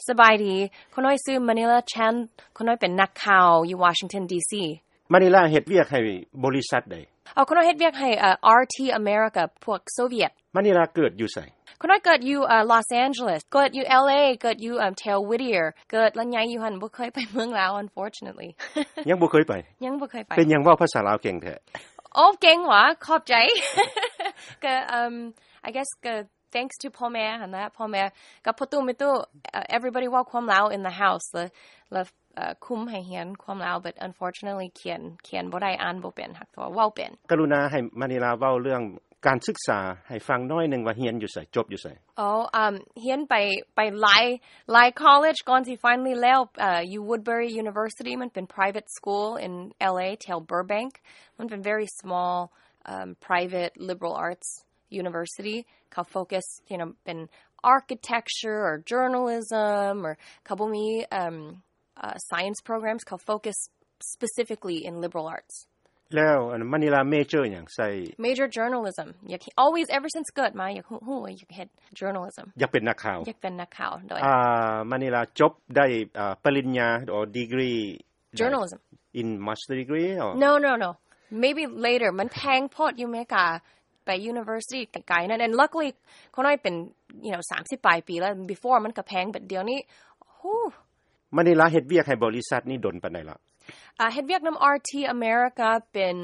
สบายดีคนน้อยซื้อ Manila Chan คนน้อยเป็นนักข่าวอยู่ Washington DC มะนิลาเฮ็ดเวียกให้บริษัทใดคนน้อยเฮ็ดเวียกให้RT America พวกโซเวียตมะนิลาเกิดอยู่ไสคนน้อยเกิดอยู่Los Angeles เกิดอยู่ LA เกิดอยู่ Tel Whittier เกิดแล้วย้ายอยู่หั่นบ่เคยไปเมืองลาว unfortunately ยังบ่เคยไปยังบ่เคยไปเป็นหยังเว้าภาษาลาวเก่งแท้โอ้เก่งหวะขอบใจก็ I guess ก็ thanks to พ่อแม่หั่นนะพ่อแม่กับพ่อตู้แม่ตู้ everybody เว้าความลาว in the house แล้วคุมให้เรียนความลาว but unfortunately เขียนบ่ได้อ่านบ่เป็นฮักตัวเว้าเป็นกรุณาให้มะนิลาเว้าเรื่องการศึกษาให้ฟังน้อยนึงว่าเรียนอยู่ไสจบอยู่ไสเรียนไปหลาย college ก่อนสิ finally แล้วอยู่ Woodbury University มันเป็น private school in LA till Burbank มันเป็น very small private liberal arts university เขา focus เป็น architecture or journalism or เขาบ่มี science programs เขา focus specifically in liberal arts แล้วมะนิลาเมเจอร์หยังใส่ major journalism อยาก always ever since เกิดมาอยากฮู้อยากเฮ็ด journalism อยากเป็นนักข่าวอยากเป็นนักข่าวโดยมะนิลาจบได้ปริญญา or degree journalism in master degree or no maybe later มันแพงโพดอยู่อเมริกาไป university ไกลๆนั่น and luckily คนน้อยเป็น30 ปลายปีแล้ว before มันก็แพง but เดี๋ยวนี้มะนิลาเฮ็ดเวียกให้บริษัทนี้ดนปานใดล่ะเฮ็ดเวียกนำ RT America เป็น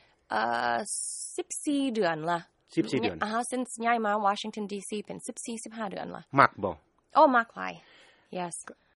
14 เดือนละ 14 เดือน since ย้ายมา Washington DC เป็น14-15 เดือนละมักบ่มักหลาย yes